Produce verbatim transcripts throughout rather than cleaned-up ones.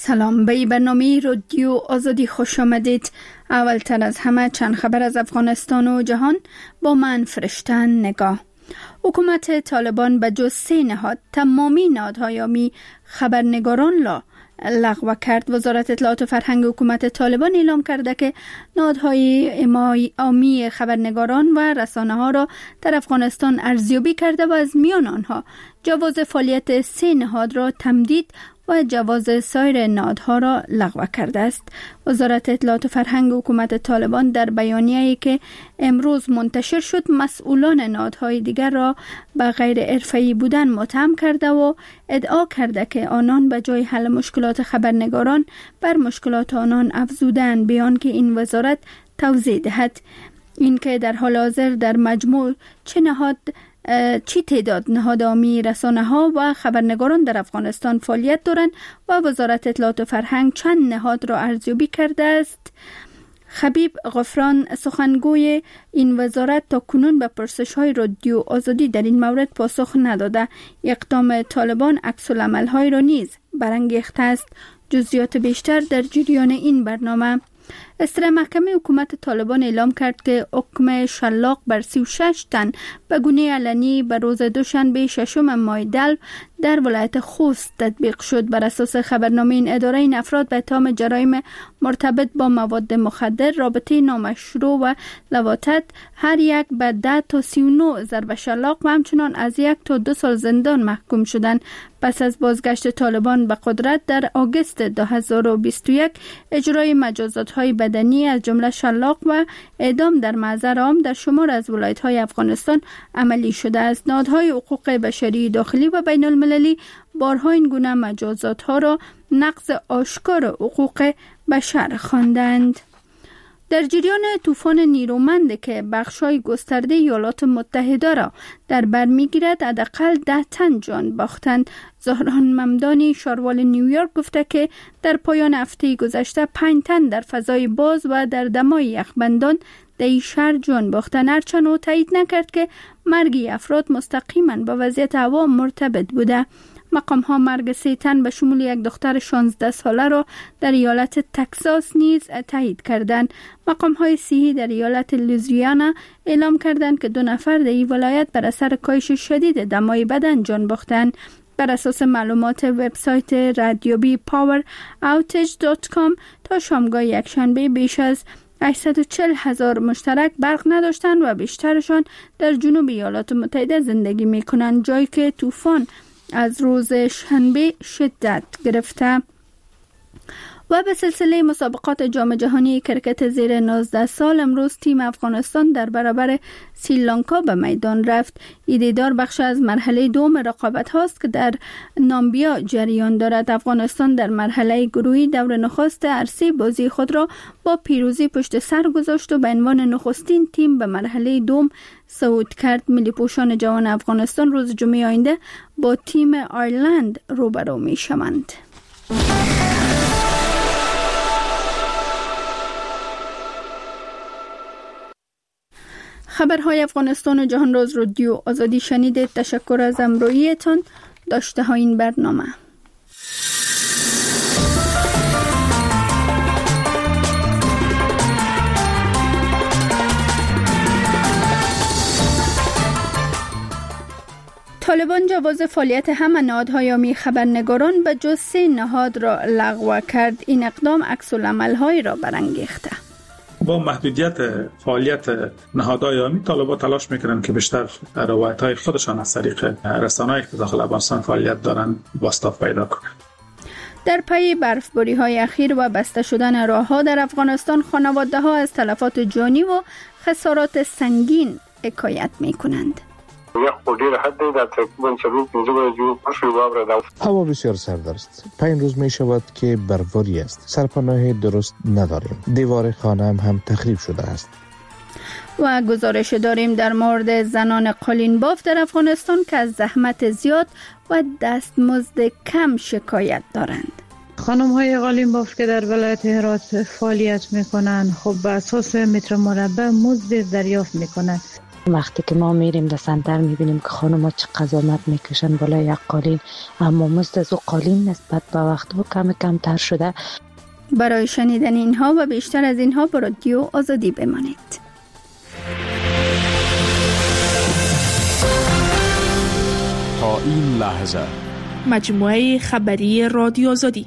سلام، به برنامه رادیو آزادی خوش آمدید. اولتر از همه چند خبر از افغانستان و جهان با من فرشتن نگاه. حکومت طالبان به جز سه نهاد تمامی نهادهای عامی خبرنگاران را لغو کرد. وزارت اطلاعات و فرهنگ حکومت طالبان اعلام کرده که نهادهای عامی خبرنگاران و رسانه ها را در افغانستان ارزیابی کرده و از میان آنها جواز فعالیت سه نهاد را تمدید و جواز سایر نهادها را لغو کرده است. وزارت اطلاعات و فرهنگ حکومت طالبان در بیانیه‌ای که امروز منتشر شد مسئولان نهادهای دیگر را به غیر حرفه‌ای بودن متهم کرده و ادعا کرده که آنان به جای حل مشکلات خبرنگاران بر مشکلات آنان افزودند، بیان که این وزارت توضیح دهد. این که در حال حاضر در مجموع چه نهاد چی تعداد نهاد عامی رسانه ها و خبرنگاران در افغانستان فعالیت دارند و وزارت اطلاعات و فرهنگ چند نهاد را ارزیابی کرده است. خبیب غفران سخنگوی این وزارت تا کنون به پرسش های رادیو آزادی در این مورد پاسخ نداده. اقدام طالبان عکس العمل های را نیز برانگیخته است. جزئیات بیشتر در جریان این برنامه. استرا محکمه حکومت طالبان اعلام کرد که حکم شلاق بر سی و شش تن به گونه علنی به روز دوشنبه ششم ماه دلو در ولایت خوست تطبیق شد. بر اساس خبرنامه این اداره، این افراد به اتهام جرایم مرتبط با مواد مخدر، رابطه نامشروع و لواطت هر یک به ده تا سی و نه ضرب شلاق و همچنان از یک تا دو سال زندان محکوم شدند. پس از بازگشت طالبان به قدرت در آگوست دو هزار و بیست و یک، اجرای مجازات‌های بدنی از جمله شلاق و اعدام در محضر عام در شمار از ولایت‌های افغانستان عملی شده است. نهادهای حقوق بشری داخلی و بین المللی بارها این گونه مجازات‌ها را نقض آشکار حقوق بشر خواندند. در جریان طوفان نیرومند که بخشای گسترده ایالات متحده را در بر میگیرد، حداقل ده تن جان باختند. زهران ممدانی شاروال نیویورک گفته که در پایان هفته گذشته پنج تن در فضای باز و در دمای یخبندان در این شهر جان باختند. هرچند او تایید نکرد که مرگ افراد مستقیما با وضعیت هوا مرتبط بوده. مقام ها مرگ سه تن به شمول یک دختر شانزده ساله را در ایالت تگزاس نیز تایید کردند. مقام های صحی در ایالت لوزیانا اعلام کردند که دو نفر در این ولایت بر اثر کاهش شدید دمای بدن جان باختند. بر اساس معلومات وبسایت ردیابی پاور اوتیج دات کام تا شامگاه یکشنبه بیش از هشتصد و چهل هزار مشترک برق نداشتند و بیشترشان در جنوب ایالات متحده زندگی می کنند، جایی که طوفان از روز شنبه شدت گرفته. و به سلسله مسابقات جام جهانی کرکت زیر نوزده سال، امروز تیم افغانستان در برابر سریلانکا به میدان رفت. این دیدار بخش از مرحله دوم رقابت هاست که در نامبیا جریان دارد. افغانستان در مرحله گروهی دور نخست عرصه بازی خود را با پیروزی پشت سر گذاشت و به عنوان نخستین تیم به مرحله دوم صعود کرد. ملی پوشان جوان افغانستان روز جمعه آینده با تیم آیرلند روبرو می شوند. خبرهای افغانستان و جهان روز رادیو آزادی شنیدید. تشکر از همراهیتان. داشته ها این برنامه. طالبان جواز فعالیت همه نهادهای عامی خبرنگاران به جز سه نهاد را لغو کرد. این اقدام عکس العمل‌های را برانگیخته. با محدودیت فعالیت نهادهای عامی، طالبان تلاش میکنن که بیشتر روایت‌های خودشان از طریق رسانه‌ای که داخل افغانستان فعالیت دارن بازتاب پیدا کنند. در پی برفباری‌های اخیر و بسته شدن راه‌ها در افغانستان، خانواده‌ها از تلفات جانی و خسارات سنگین حکایت میکنند. هوا بسیار سرد است. پنج روز می شود که برفباری است. سرپناه درست نداریم. دیوار خانه هم, هم تخریب شده است. و گزارش داریم در مورد زنان قالین باف در افغانستان که از زحمت زیاد و دستمزد کم شکایت دارند. خانم های قالین باف که در ولایت هرات فعالیت می کنند، خب به اساس متر مربع مزد دریافت می کنند. وقتی که ما میریم در سنتر میبینیم که خانوما چه قضاوت میکشن بالای یک قالین، اما مزد از او قالین نسبت به وقت و کم کمتر شده. برای شنیدن اینها و بیشتر از اینها با رادیو آزادی بمانید. تا این لحظه مجموعه خبری رادیو آزادی.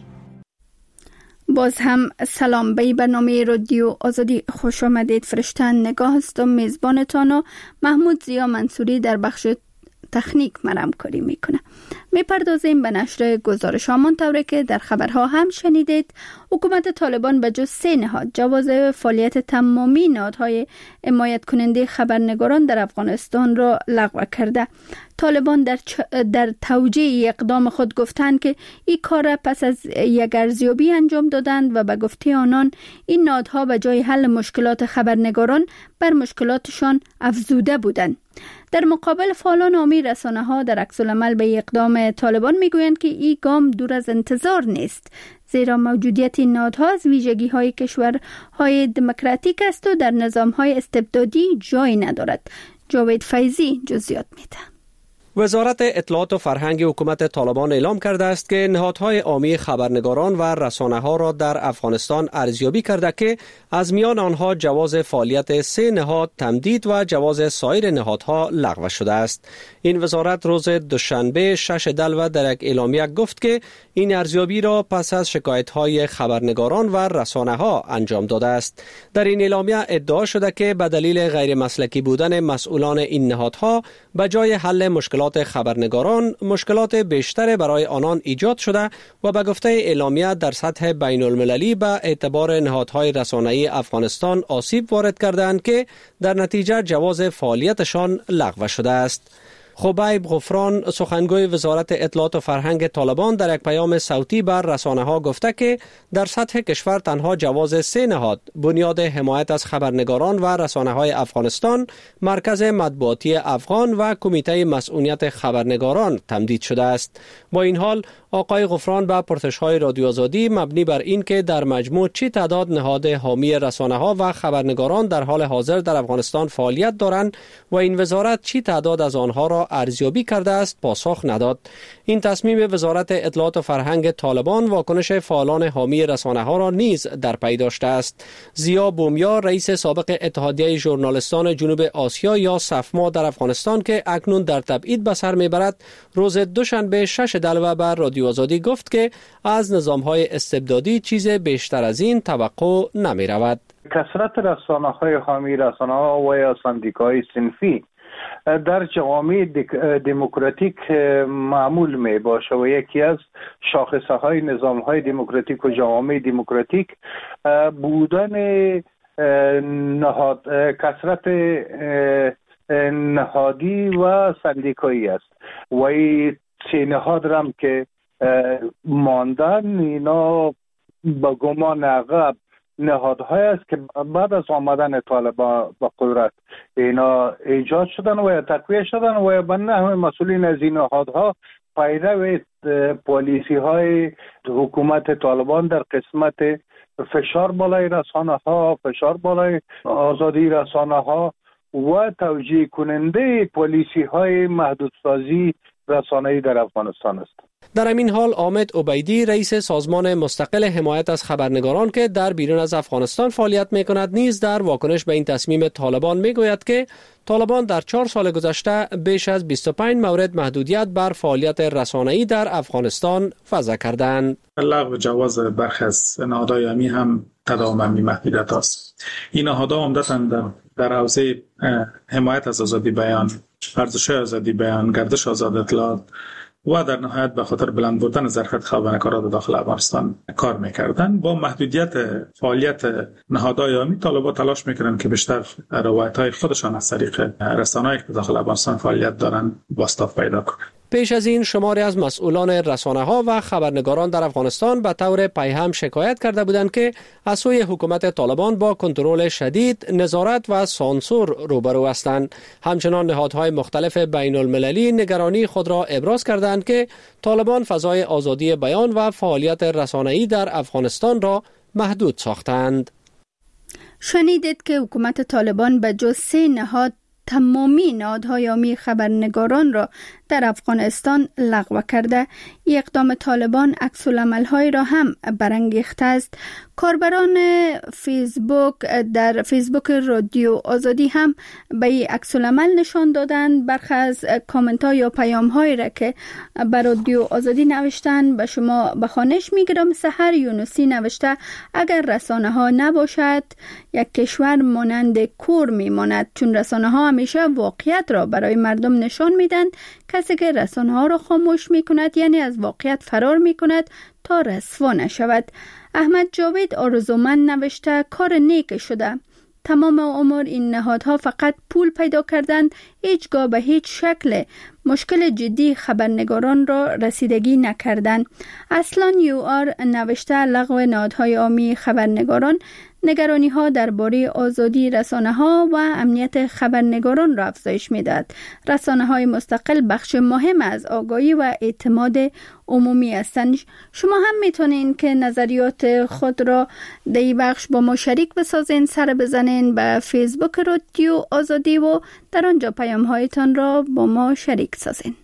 باز هم سلام، به برنامه رادیو آزادی خوش آمدید. فرشتن نگاه هستم، میزبانتان و محمود زیا منصوری در بخش تکنیک مرم کاری میکنه. میپردازیم به نشر گزارش هامان طوری که در خبرها هم شنیدید. حکومت طالبان به جز سه نهاد جواز فعالیت تمامی نهادهای حمایت کننده خبرنگاران در افغانستان را لغو کرده. طالبان در, در توجیه اقدام خود گفتند که این کار را پس از یک ارزیابی انجام دادند و به گفته آنان این نهادها به جای حل مشکلات خبرنگاران بر مشکلاتشان افزوده بودند. در مقابل فعالان عامی رسانه ها در عکس العمل به اقدام طالبان میگویند که این گام دور از انتظار نیست، زیرا موجودیت این نهادها از ویژگی های کشورهای دموکراتیک است و در نظام های استبدادی جای ندارد. جاوید فیضی جزئیات میده. وزارت اطلاعات و فرهنگ حکومت طالبان اعلام کرده است که نهادهای عامی خبرنگاران و رسانه‌ها را در افغانستان ارزیابی کرده که از میان آنها جواز فعالیت سه نهاد تمدید و جواز سایر نهادها لغو شده است. این وزارت روز دوشنبه شش دلو در یک اعلامیه گفت که این ارزیابی را پس از شکایت‌های خبرنگاران و رسانه‌ها انجام داده است. در این اعلامیه ادعا شده که به دلیل غیر مسلکی بودن مسئولان این نهادها به جای حل مشکلات خبرنگاران مشکلات بیشتر برای آنان ایجاد شده و به گفته اعلامیه در سطح بین المللی به اعتبار نهادهای رسانه‌ای افغانستان آسیب وارد کردند که در نتیجه جواز فعالیتشان لغو شده است. خبیب غفران سخنگوی وزارت اطلاعات و فرهنگ طالبان در یک پیام صوتی بر رسانه‌ها گفته که در سطح کشور تنها جواز سه نهاد بنیاد حمایت از خبرنگاران و رسانه‌های افغانستان، مرکز مطبوعاتی افغان و کمیته مسئولیت خبرنگاران تمدید شده است. با این حال آقای غفران به پرسش‌های رادیو آزادی مبنی بر این که در مجموع چی تعداد نهاد حامی رسانه‌ها و خبرنگاران در حال حاضر در افغانستان فعالیت دارند و این وزارت چی تعداد از آنها را ارزیابی کرده است پاسخ نداد. این تصمیم وزارت اطلاعات و فرهنگ طالبان واکنش فعالان حامی رسانه‌ها را نیز در پی داشته است. زیا بومیا رئیس سابق اتحادیه ژورنالیستان جنوب آسیا یا سفما در افغانستان که اکنون در تبعید به سر میبرد، روز دوشنبه شش دلو بر رادیو آزادی گفت که از نظام‌های استبدادی چیز بیشتر از این توقع نمی‌رود. کثرت رسانه‌های حامی رسانه‌ها و یا سندیکاهای صنفی در جوامع دموکراتیک معمول می باشه و یکی از شاخصه های نظام های دموکراتیک و جوامع دموکراتیک بودن نهاد کثرت نهادی و سندیکایی است و این سه نهاد هم که ماندن اینا با گمان عقب نهادهای است که بعد از آمدن طالبان به قدرت اینا ایجاد شدن و تقویه شدن و به نحو مسئولین از این نهادها پیرو پالیسی های حکومت طالبان در قسمت فشار بالای رسانه ها، فشار بالای آزادی رسانه ها و توجیه کننده پالیسی های محدودسازی رسانه‌ای در افغانستان است. در همین حال حامد عبیدی رئیس سازمان مستقل حمایت از خبرنگاران که در بیرون از افغانستان فعالیت می‌کند نیز در واکنش به این تصمیم طالبان می‌گوید که طالبان در چهار سال گذشته بیش از بیست و پنج مورد محدودیت بر فعالیت رسانه‌ای در افغانستان وضع کردند. لغو جواز برخی از نهادهای حامی هم تداوم محدودیت است. این نهادها عمدتاً در در حوزه حمایت از آزادی بیان، ورزش آزادی بیان، گردش آزاد اطلاعات و در نهایت به خاطر بلند بردن ظرفیت خبرنگاران داخل افغانستان کار میکردن. با محدودیت فعالیت نهادهای عامی طالبان تلاش میکنن که بیشتر روایت‌های خودشان از طریق رسانه‌ای که داخل افغانستان فعالیت دارن بازتاب پیدا کنند. پیش از این شماری از مسئولان رسانه‌ها و خبرنگاران در افغانستان به طور پیهم شکایت کرده بودند که از سوی حکومت طالبان با کنترل شدید، نظارت و سانسور روبرو هستند. همچنان نهادهای مختلف بین المللی نگرانی خود را ابراز کردند که طالبان فضای آزادی بیان و فعالیت رسانه‌ای در افغانستان را محدود ساختند. شنیدید که حکومت طالبان به جز سه نهاد تمامی نهادهای عامی خبرنگاران را در افغانستان لغو کرده. این اقدام طالبان عکس‌العمل‌های را هم برانگیخته است. کاربران فیسبوک در فیسبوک رادیو آزادی هم به این عکس‌العمل نشان دادند. برخی از کامنت‌ها یا پیام‌هایی را که به رادیو آزادی نوشتند به شما به خوانش می‌گیرم. سحر یونسی نوشته اگر رسانه‌ها نباشد یک کشور مانند کور می‌ماند، چون رسانه‌ها همیشه واقعیت را برای مردم نشان می‌دهند. کسی که رسانه‌ها را خاموش می‌کند یعنی از واقعیت فرار می‌کند تا رسوا نشود. احمد جاوید آرزومند نوشته کار نیک شده. تمام عمر این نهادها فقط پول پیدا کردند، هیچگاه به هیچ شکل مشکل جدی خبرنگاران را رسیدگی نکردند. اصلا یو آر نوشته لغو نهادهای عامی خبرنگاران نگرانی ها درباره آزادی رسانه ها و امنیت خبرنگاران را افزایش می‌دهد. رسانه های مستقل بخش مهم از آگاهی و اعتماد عمومی هستند. شما هم میتونین که نظریات خود را در این بخش با ما شریک بسازین. سر بزنین به فیسبوک رادیو آزادی و در آنجا پیام هایتان را با ما شریک سازین.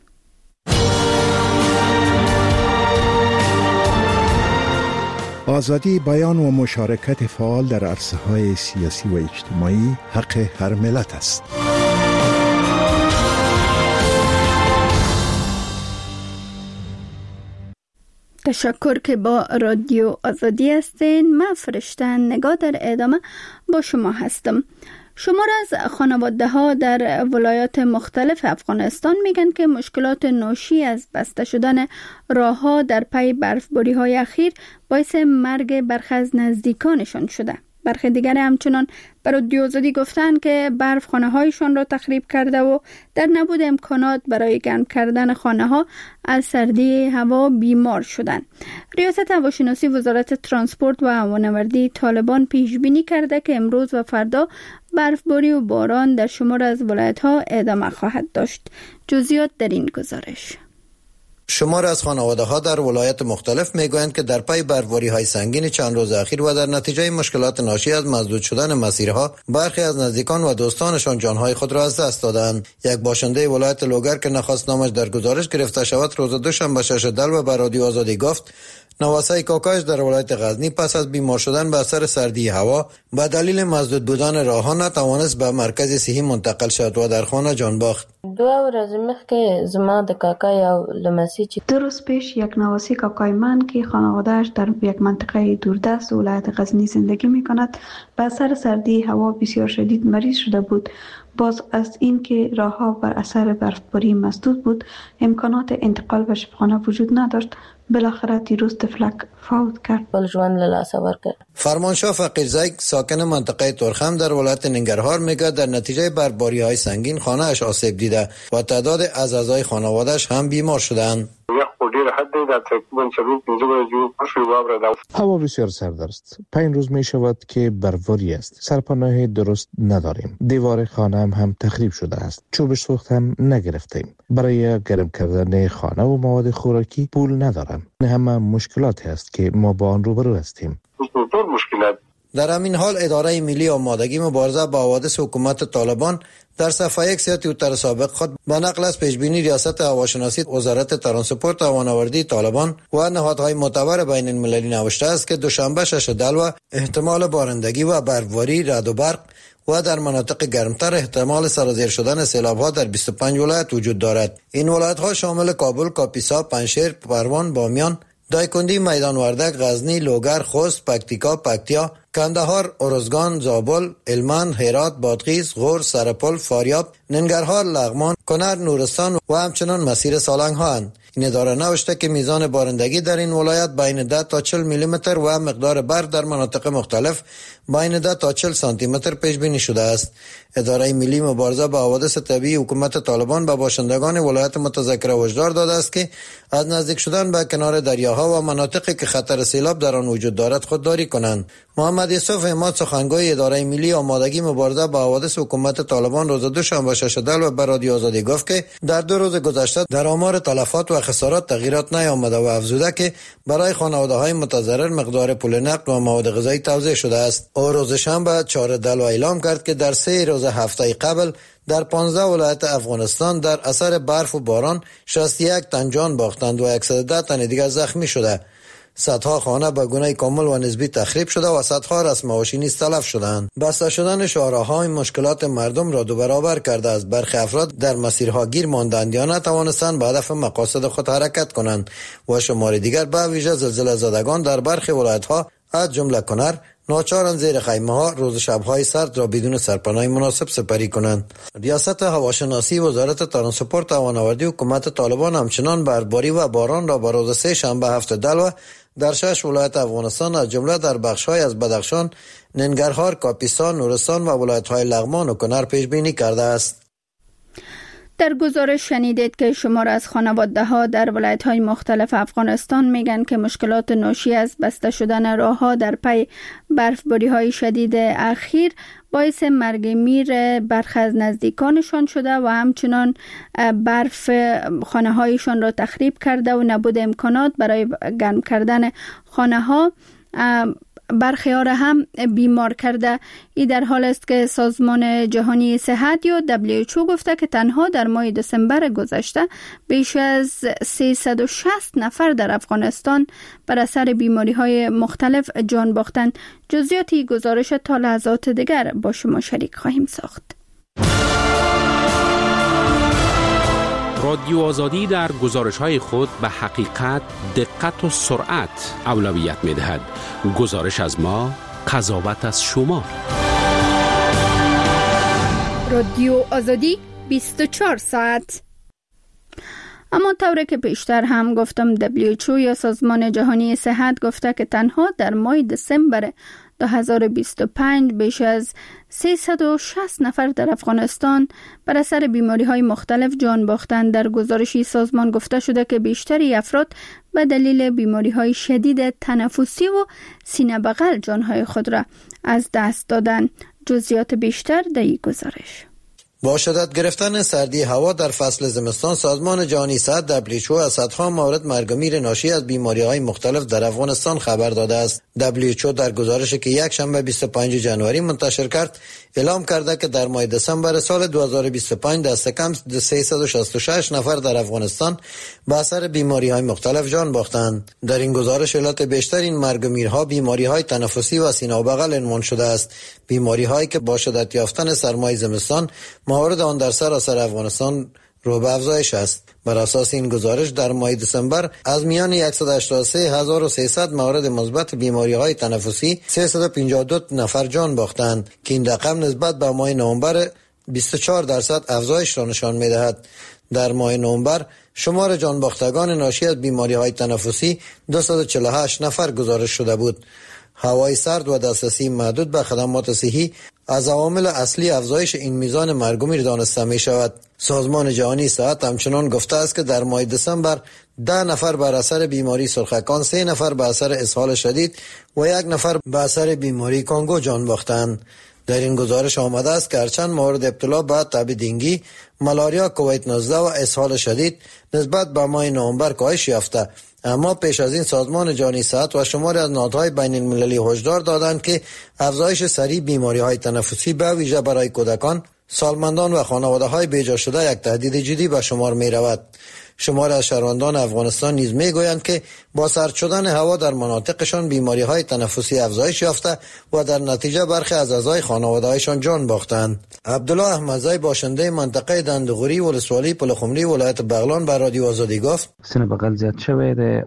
آزادی بیان و مشارکت فعال در عرصه‌های سیاسی و اجتماعی حق هر ملت است. تشکر که با رادیو آزادی هستین. من فرشته نگاه در ادامه با شما هستم. شمار از خانواده ها در ولایات مختلف افغانستان میگن که مشکلات ناشی از بسته شدن راه ها در پی برفباری های اخیر باعث مرگ برخی از نزدیکانشان شده. برخی دیگر همچنان بر رادیو آزادی گفتن که برف خانه هایشان را تخریب کرده و در نبود امکانات برای گرم کردن خانه ها از سردی هوا بیمار شدند. ریاست هواشناسی وزارت ترانسپورت و هوانوردی طالبان پیش بینی کرده که امروز و فردا برفباری و باران در شمار از ولایت ها ادامه خواهد داشت. جزئیات در این گزارش. شمار از خانواده ها در ولایات مختلف میگویند که در پی برفباری های سنگین چند روز اخیر و در نتیجه مشکلات ناشی از مسدود شدن مسیرها برخی از نزدیکان و دوستانشان جانهای خود را از دست دادند. یک باشنده ولایت لوگر که نخواست نامش در گزارش گرفته شود روز دوشنبه شش دلو به رادیو آزادی گفت نواسه کاکایش در ولایت غزنی پس از بیمار شدن به اثر سردی هوا به دلیل مسدود بودن راهها نتوانست به مرکز صحی منتقل شد و در خانه جان باخت. دو ورځې مخکې زما د کاکا یو لمسی چې دو روز پیش یک نواسه کاکای من که خانواده‌اش در یک منطقه دوردست ولایت غزنی زندگی می‌کند به اثر سردی هوا بسیار شدید مریض شده بود. باز از این که راه‌ها بر اثر برفباری مسدود بود امکانات انتقال به شفاخانه وجود نداشت. بالاخره دیروز طفلک فوت کرد. فرمانشاه فقیرزی ساکن منطقه ترخم در ولایت ننگرهار میگه در نتیجه برفباری های سنگین خانه اش آسیب دیده و تعداد از اعضای خانواده‌اش هم بیمار شدند. هوا بسیار سرد است. پنج روز می شود که برفباری است. سرپناه درست نداریم. دیوار خانه هم, هم تخریب شده است. چوب سوخت هم نگرفتیم. برای گرم کردن خانه و مواد خوراکی پول ندارم. این همه مشکلاتی است که ما با آن روبرو هستیم. در همین حال اداره ملی آمادگی مبارزه با حوادث حکومت طالبان در صفحه یک توییتر سابق خود با نقل از پیشبینی ریاست هواشناسی وزارت ترانسپورت و هوانوردی طالبان و نهادهای معتبر بین المللی نوشته است که دوشنبه شش دلو احتمال بارندگی و برفباری، رعد و برق و در مناطق گرمتر احتمال سرازیر شدن سیلاب‌ها در بیست و پنج ولایت وجود دارد. این ولایت‌ها شامل کابل، کاپیسا، پنجشیر، پروان، بامیان، دایکندی، میدان وردک، غزنی، لوگر، خوست، پکتیکا، پکتیا، کندهار، ارزگان، زابل، هلمند، هرات، بادغیس، غور، سرپل، فاریاب، ننگرهار، لغمان، کنر، نورستان و همچنان مسیر سالنگ ها اند. این اداره نوشته که میزان بارندگی در این ولایت بین ده تا چهل میلی متر و مقدار برف در مناطق مختلف بین ده تا چهل سانتی متر پیش بینی شده است. اداره ملی مبارزه با حوادث طبیعی حکومت طالبان به باشندگان ولایت متذکره هشدار داده است که از نزدیک شدن به کنار دریاها و مناطقی که خطر سیلاب در آن وجود دارد خودداری کنند. محمد یوسف احمد سخنگوی اداره ملی آمادگی مبارزه با حوادث حکومت طالبان روز دوشنبه شش دلو به رادیو آزادی آزادی گفت که در دو روز گذشته در آمار تلفات و خسارات تغییرات نیامده و افزوده که برای خانواده‌های متضرر مقدار پول نقد و مواد غذایی توزیع شده است. او روز شنبه چهار دلو اعلام کرد که در سه روز هفته قبل در پانزده ولایت افغانستان در اثر برف و باران شصت و یک تن جان باختند و صد و ده تن دیگر زخمی شده. صدها خانه به گونه کامل و نسبی تخریب شده و صدها رسم مواشی نیز تلف شدند. بسته شدن شاهراه‌ها مشکلات مردم را دو برابر کرده است. برخی افراد در مسیرها گیر ماندند یا نتوانستند به هدف مقاصد خود حرکت کنند و شمار دیگر به ویژه زلزله زدگان در برخی ولایت‌ها از جمله کنر ناچارند زیر خیمه ها روز شب‌های سرد را بدون سرپناه مناسب سپری کنند. ریاست هواشناسی وزارت ترانسپورت و هوانوردی حکومت طالبان همچنان برفباری و باران را به روز سه شنبه هفت دلو در شش ولایت افغانستان از جمله در بخش‌های از بدخشان، ننگرهار، کاپیسان، نورستان و ولایت‌های لغمان و کنر پیش بینی کرده است. در گزارش شنیدید که شمار از خانواده‌ها در ولایت‌های مختلف افغانستان میگن که مشکلات ناشی از بسته شدن راه‌ها در پی برفباری‌های شدید اخیر باعث مرگ میر برخی از نزدیکانشان شده و همچنان برف خانه‌هایشان را تخریب کرده و نبود امکانات برای گرم کردن خانه‌ها برخی ها را هم بیمار کرده. این در حال است که سازمان جهانی صحت یا دبلیو اچ او گفته که تنها در ماه دسامبر گذشته بیش از سیصد و شصت نفر در افغانستان بر اثر بیماری های مختلف جان باختند. جزئیاتی گزارش تا لحظات دیگر با شما شریک خواهیم ساخت. رادیو آزادی در گزارش‌های خود به حقیقت، دقت و سرعت اولویت می‌دهد. گزارش از ما، قضاوت از شما. رادیو آزادی بیست و چهار ساعت. اما طوری که پیشتر هم گفتم دبلیو اچ او یا سازمان جهانی صحت گفته که تنها در ماه دسامبر دو هزار و بیست و پنج بیش از سیصد و شصت نفر در افغانستان بر اثر بیماری‌های مختلف جان باختند. در گزارشی سازمان گفته شده که بیشتری افراد به دلیل بیماری‌های شدید تنفسی و سینه بغل جان‌های خود را از دست دادند. جزئیات بیشتر در این گزارش. با شدت گرفتن سردی هوا در فصل زمستان، سازمان جهانی صحت دبلیو اچ او از صدها مورد مرگ و میر ناشی از بیماری‌های مختلف در افغانستان خبر داده است. دبلیو اچ او در گزارشی که یک شنبه بیست و پنجم ژانویه منتشر کرد اعلام کرده که در ماه دسامبر سال دو هزار و بیست و پنج دست کم سیصد و شصت و شش نفر در افغانستان به اثر بیماری‌های مختلف جان باختند. در این گزارش علت بیشتر این مرگ و میرها بیماری‌های تنفسی و سینه و بغل عنوان شده است. بیماری‌هایی که با شدت یافتن سرمای زمستان موارد آن در سراسر افغانستان رو به افزایش است. بر اساس این گزارش در ماه دسامبر از میان صد و هشتاد و سه هزار و سیصد مورد مثبت بیماری‌های تنفسی سیصد و پنجاه و دو نفر جان باختند که این رقم نسبت به ماه نوامبر بیست و چهار درصد افزایش را نشان می‌دهد. در ماه نوامبر شمار جان باختگان ناشی از بیماری‌های تنفسی دویست و چهل و هشت نفر گزارش شده بود. هوای سرد و دسترسی محدود به خدمات صحی از عوامل اصلی افزایش این میزان مرگ و میر دانسته می شود. سازمان جهانی صحت همچنان گفته است که در ماه دسامبر ده نفر بر اثر بیماری سرخکان، سه نفر به اثر اسهال شدید و یک نفر به اثر بیماری کانگو جان باختند. در این گزارش آمده است که هرچند مورد ابتلا به تب دنگی، ملاریا، کووید نوزده و اسهال شدید نسبت به ماه نوامبر کاهش یافته، اما پیش از این سازمان جهانی صحت و شماری از نهادهای بین المللی هشدار دادند که افزایش سریع بیماری‌های تنفسی به ویژه برای کودکان، سالمندان و خانواده‌های بیجا شده یک تهدید جدی به شمار می‌رود. شمار از شهروندان افغانستان نیز میگویند که با سرد شدن هوا در مناطقشان بیماری‌های تنفسی افزایش یافته و در نتیجه برخی از اعضای خانواده‌هایشان جان باختند. عبدالله احمدزی باشنده منطقه دندغوری ولسوالی پلخمری ولایت بغلان به رادیو آزادی گفت: سینه بغل زیاد شده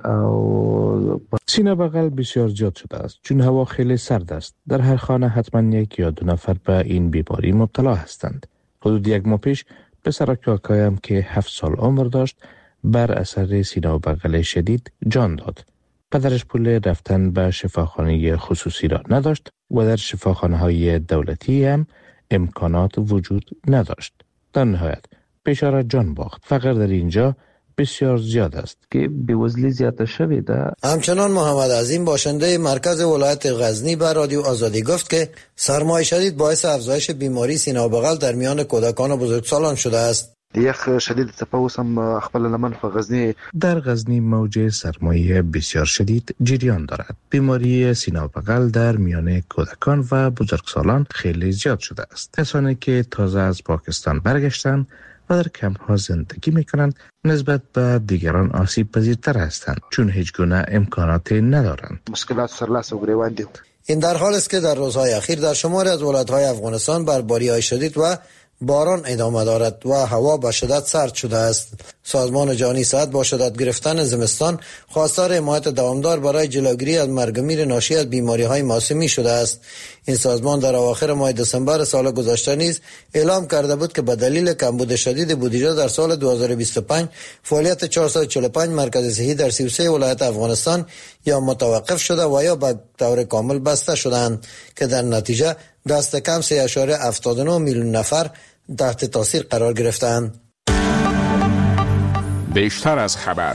او سینه بغل بسیار زیاد شده است چون هوا خیلی سرد است. در هر خانه حتما یک یا دو نفر به این بیماری مبتلا هستند. حدود یک ماه پیش پسر کاکایم که هفت سال عمر داشت بر اثر سینه و بغل شدید جان داد. پدرش پول رفتن به شفاخانه خصوصی را نداشت و در شفاخانه های دولتی هم امکانات وجود نداشت. در نهایت بیچاره جان باخت. فقر در اینجا بسیار زیاد است که بیوزلی زیاد شده. همچنان محمد عظیم باشنده مرکز ولایت غزنی به رادیو آزادی گفت که سرمای شدید باعث افزایش بیماری سینه و بغل در میان کودکان و بزرگسالان شده است. یخ شدید تپوس هم خپل لمن په غزنی در غزنی موج سرمایه بسیار شدید جریان دارد. بیماری سینه و بغل در میان کودکان و بزرگسالان خیلی زیاد شده است. کسانی که تازه از پاکستان برگشتند و در کمپ ها زندگی میکنند نسبت به دیگران آسیب پذیرتر هستند چون هیچ گونه امکاناتی ندارند. مشکلات سرلاس و گریوان دی. این در حال است که در روزهای اخیر در شماری از ولایت‌های افغانستان برباری‌های شدید و باران ادامه دارد و هوا به شدت سرد شده است. سازمان جهانی صحت با شدت گرفتن زمستان خواستار حمایت دوامدار برای جلوگیری از مرگ و میر ناشی از بیماری‌های موسمی شده است. این سازمان در اواخر ماه دسامبر سال گذشته نیز اعلام کرده بود که به دلیل کمبود شدید بودجه در سال دو هزار و بیست و پنج فعالیت چهارصد و چهل و پنج مرکز صحی در سی و سه ولایت افغانستان یا متوقف شده و یا به طور کامل بسته شدند که در نتیجه دست کم سه اشاره هفتاد و نه میلیون نفر تحت تاثیر قرار گرفتند. بیشتر از خبر.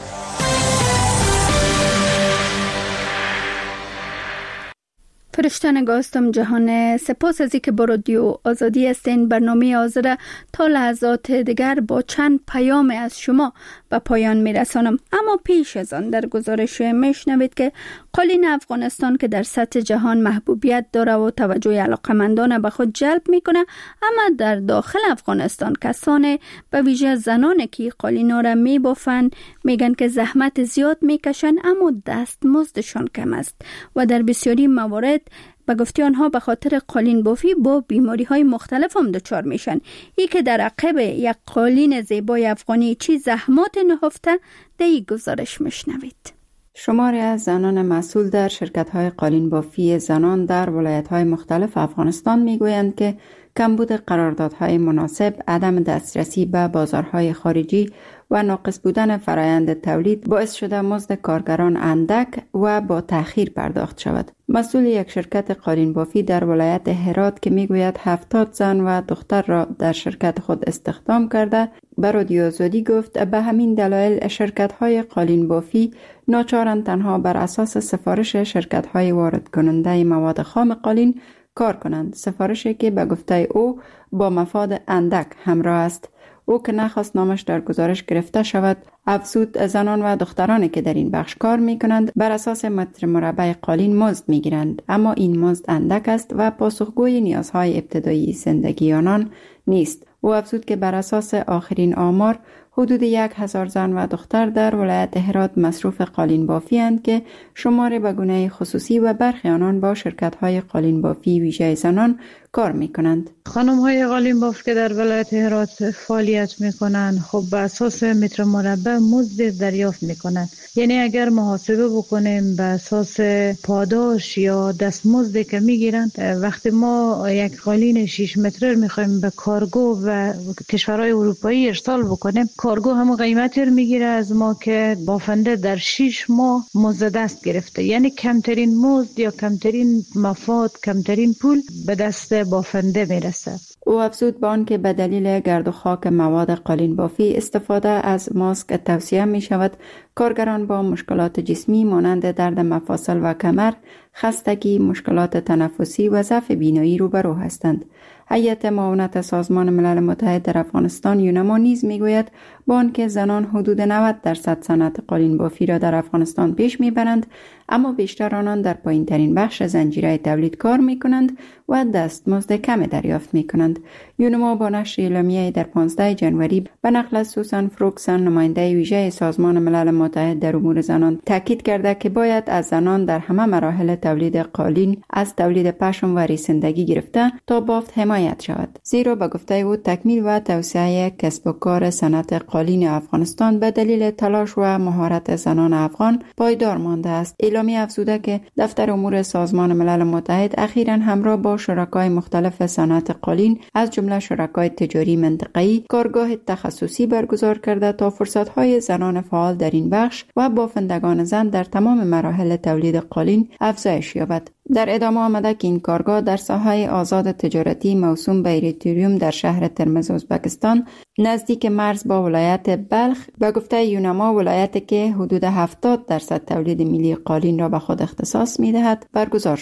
فرشته نگاستم جهان، سپاس از اینکه با رادیو آزادی هستین. برنامه حاضر تا لحظات دیگر با چند پیام از شما به پایان میرسانم، اما پیش از آن در گزارش میشنوید که قالین افغانستان که در سطح جهان محبوبیت داره و توجه علاقمندان به خود جلب میکنه، اما در داخل افغانستان کسان به ویژه زنان که قالینا را میبافن میگن که زحمت زیاد میکشن اما دستمزدشان کم است و در بسیاری موارد به گفته آنها به خاطر قالین بافی با بیماری های مختلف هم دچار میشن. ای که در عقب یک قالین زیبای افغانی چی زحمات نهفته در این گزارش میشنوید. شماری از زنان مسئول در شرکت های قالین بافی زنان در ولایت های مختلف افغانستان میگویند که کمبود قراردادهای مناسب، عدم دسترسی به بازارهای خارجی و ناقص بودن فرایند تولید باعث شده مزد کارگران اندک و با تأخیر پرداخت شود. مسئول یک شرکت قالین بافی در ولایت هرات که میگوید هفتاد زن و دختر را در شرکت خود استخدام کرده به رادیو آزادی گفت به همین دلایل شرکت‌های قالین بافی ناچارند تنها بر اساس سفارش شرکت‌های وارد کننده مواد خام قالین کار کنند، سفارشی که به گفته او با مفاد اندک همراه است. او که نخواست نامش در گزارش گرفته شود افزود زنان و دخترانی که در این بخش کار می کنند بر اساس متر مربع قالین مزد می گیرند، اما این مزد اندک است و پاسخگوی نیازهای ابتدایی زندگی آنان نیست. او افزود که بر اساس آخرین آمار حدود یک هزار زن و دختر در ولایت هرات مصروف قالین بافی اند که شمار به گونه خصوصی و برخی آنان با شرکت‌های قالین بافی ویژه زنان کار می‌کنند. خانم‌های قالین باف که در ولایت هرات فعالیت می‌کنند خب به اساس متر مربع مزد دریافت می‌کنند. یعنی اگر محاسبه بکنیم به اساس پاداش یا دستمزدی که می‌گیرند، وقتی ما یک قالین شش متر می‌خوایم به کارگو و کشورهای اروپایی ارسال بکنیم، کارگو همون قیمتی رو میگیره از ما که بافنده در شش ماه مزد دست گرفته. یعنی کمترین مزد یا کمترین مفاد، کمترین پول به دست بافنده میرسه. او افزود به آن که به دلیل گرد و خاک مواد قالین بافی استفاده از ماسک توصیه می شود کارگران با مشکلات جسمی مانند درد مفاصل و کمر، خستگی، مشکلات تنفسی و ضعف بینایی روبرو هستند. هیئت معاونت سازمان ملل متحد در افغانستان یونما نیز میگوید با آنکه زنان حدود نود درصد صنعت قالین بافی را در افغانستان پیش میبرند، اما بیشتر آنان در پایین ترین بخش زنجیره تولید کار میکنند و دستمزد کم دریافت میکنند. یونما با نشر اعلامیه در پانزده ژانویه به نقل از سوسان فروکسن نماینده ویژه سازمان ملل متحد در امور زنان تاکید کرده که باید از زنان در همه مراحل تولید قالین از تولید پشم و ریسندگی گرفته تا بافت حمایت شود، زیرا به گفته او تکمیل و توسعه کسب و کار صنعت قالین افغانستان به دلیل تلاش و مهارت زنان افغان پایدار مانده است. اعلامیه افزوده که دفتر امور سازمان ملل متحد اخیراً همراه با شرکای مختلف صنعت قالین از جمله شرکای تجاری منطقه‌ای کارگاه تخصصی برگزار کرده تا فرصت‌های زنان فعال در این بخش و بافندگان زن در تمام مراحل تولید قالین افزایش یابد. در ادامه آمده که این کارگاه در ساحه آزاد تجارتی موسوم به ایریتریوم در شهر ترمز ازبکستان نزدیک مرز با ولایت بلخ به گفته یونما ولایتی که حدود هفتاد درصد تولید ملی قالین را به خود اختصاص می‌دهد برگزار شد.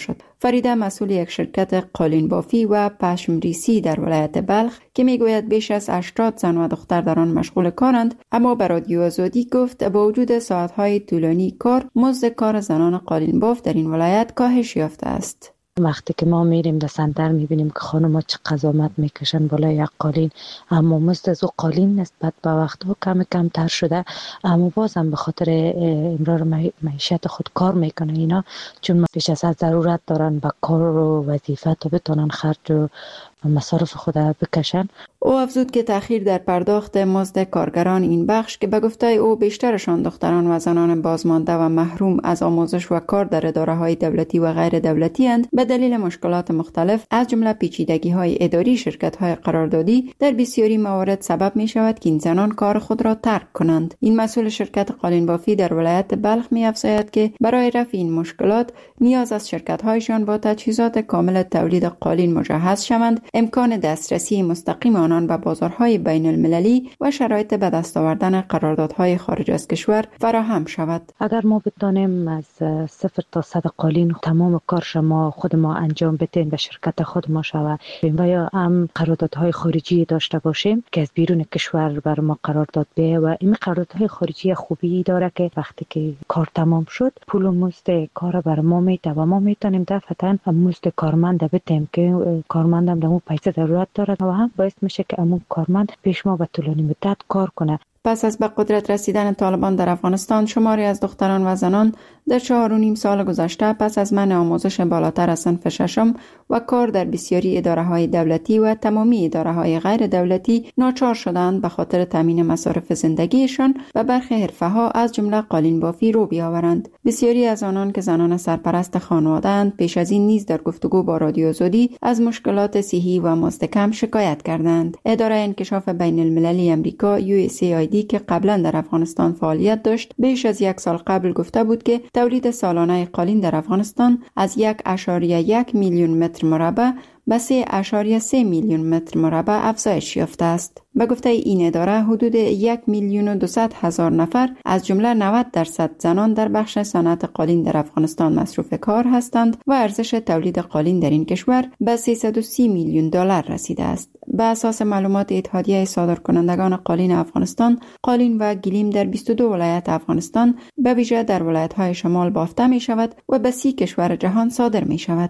فریده مسئول یک شرکت قالین بافی و پشم ریسی در ولایت بلخ که میگوید بیش از هشتاد زن و دختر در آن مشغول کارند، اما به رادیو آزادی گفت با وجود ساعت‌های طولانی کار مزد کار زنان قالین باف در این ولایت کاهش یافته است. وقتی که ما میریم در سنتر میبینیم که خانم‌ها چه قضاوت میکشن بالای یک قالین، اما مزد از او قالین نسبت به وقت و کم کمتر شده، اما بازم به خاطر امرار معیشت خود کار میکنه اینا، چون پیش از ضرورت دارن به کار و وظیفه تا بتونن خرج و مصارف خود بکشن. او افزود که تأخیر در پرداخت مزد کارگران این بخش که به گفته او بیشترشان دختران و زنان بازمانده و محروم از آموزش و کار در اداره‌های دولتی و غیر دولتی اند، به دلیل مشکلات مختلف از جمله پیچیدگی‌های اداری شرکت‌های قراردادی در بسیاری موارد سبب می‌شود که این زنان کار خود را ترک کنند. این مسئول شرکت قالین بافی در ولایت بلخ می‌افزاید که برای رفع این مشکلات نیاز از شرکت‌هایشان با تجهیزات کامل تولید قالین مجهز شوند، امکان دسترسی مستقیم آنان به بازارهای بین المللی و شرایط به دست آوردن قراردادهای خارج از کشور فراهم شود. اگر ما بتانیم از صفر تا صد قالین تمام کارش ما خود ما انجام بدیم به شرکت خود ما شود و یا هم قراردادهای خارجی داشته باشیم که از بیرون کشور بر ما قرارداد بیه و این قراردادهای خارجی خوبی داره که وقتی که کار تمام شد پول و مزد کار بر ما میده و ما میتونیم دفعتاً مزد کارمند بدیم که کارمندم دمو پیسه ضرورت داره و هم باعث میشه که امون کارمند پیش ما به طولانی مدت کار کنه. پس از به قدرت رسیدن طالبان در افغانستان، شماری از دختران و زنان در چهار و نیم سال گذشته پس از منع آموزش بالاتر از صنف ششم و کار در بسیاری اداره‌های دولتی و تمامی اداره‌های غیر دولتی ناچار شدند به خاطر تامین مصارف زندگیشان و برخی حرفه‌ها از جمله قالین بافی رو بیاورند. بسیاری از آنان که زنان سرپرست خانواده‌اند پیش از این نیز در گفتگو با رادیو آزادی از مشکلات صحی و مزد کم شکایت کردند. اداره انکشاف بین المللی امریکا یو اس ای آی دی که قبلا در افغانستان فعالیت داشت بیش از یک سال قبل گفته بود که تولید سالانه قالین در افغانستان از یک ممیز یک میلیون متر مربع به سه ممیز سه میلیون متر مربع افزایش یافته است. به گفته این اداره حدود یک میلیون و دویست هزار نفر از جمله نود درصد زنان در بخش صنعت قالین در افغانستان مصروف کار هستند و ارزش تولید قالین در این کشور به سیصد و سی میلیون دلار رسیده است. به اساس معلومات اتحادیه صادرکنندگان قالین افغانستان، قالین و گلیم در بیست و دو ولایت افغانستان به ویژه در ولایت‌های شمال بافته می شود و به سی کشور جهان صادر می شود.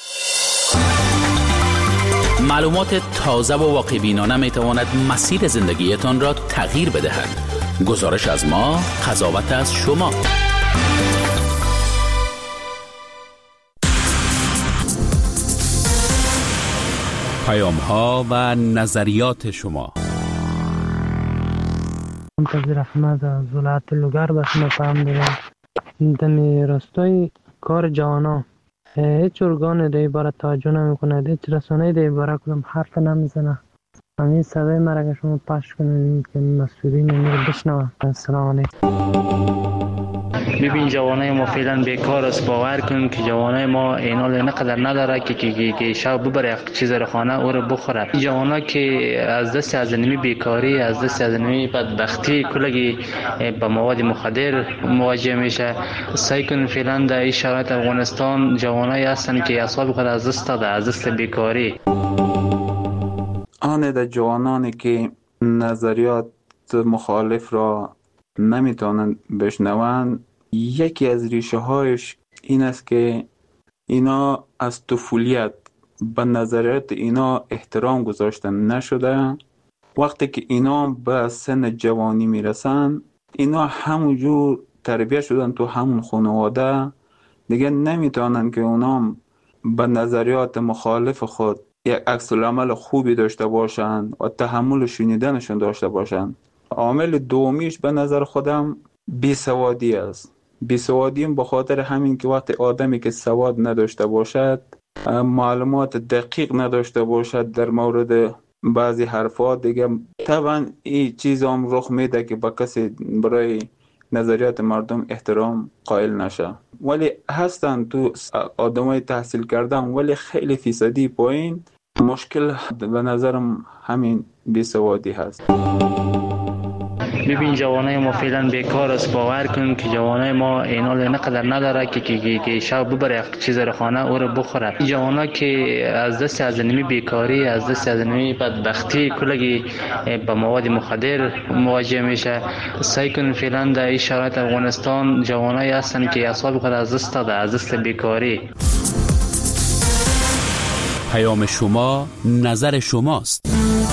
معلومات تازه و واقع بینانه می تواند مسیر زندگیتان را تغییر بدهد. گزارش از ما، قضاوت از شما. پیام ها و نظریات شما. منتظر احمد از ولایت لوگر به شما پیام دارم. دمی راستای کار جوانا هیچ ارگان در عبارت توجه نمی کند، هیچ رسانه در عبارت کدام حرف نمیزنه. همین صدای مرا که شما پخش کنید که مسئولین این رو بشنوه. السلام علیکم. ببین جوانای ما فعلا بیکار است. باور کن که جوانای ما اینال نقدر نداره که که که شب ببره چیز رو خانه او رو بخوره. جوانا که از دست از نمی بیکاری، از دست از نمی بدبختی کلگی با مواد مخدر مواجه میشه. سعی کن فعلا در این شرایط افغانستان جوانای هستن که اعصاب خود از دست داده، از دست بیکاری. آن در جوانانی که نظریات مخالف را نمیتونن بشنون، یکی از ریشه هایش این است که اینا از طفولیت به نظریات اینا احترام گذاشتن نشده. وقتی که اینا به سن جوانی میرسن، اینا همونجور تربیت شدن تو همون خانواده، دیگه نمیتونن که اونا به نظریات مخالف خود یک عکس العمل خوبی داشته باشن و تحمل شنیدنشون داشته باشن. عامل دومیش به نظر خودم بیسوادی است. بیسوادی به خاطر همین که وقتی آدمی که سواد نداشته باشد، معلومات دقیق نداشته باشد در مورد بعضی حرفات، دیگه طبعا این چیز هم رخ میده که با کسی برای نظریات مردم احترام قائل نشه. ولی هستن تو آدمای تحصیل کردن ولی خیلی فیصدی پایین. مشکل به نظرم همین بیسوادی هست. ببین جوانای ما فعلا بیکار است. باور کن که جوانای ما اینا نقدر نداره که که که شب ببره چیز رو خانه او رو بخوره. جوانا که از دست از نمی بیکاری، از دست از نمی بدبختی کلگی با مواد مخدر مواجه میشه. سعی کن فعلا در این شرایط افغانستان جوانایی هستن که اعصاب خود از دست داده، از دست بیکاری. پیام شما نظر شماست.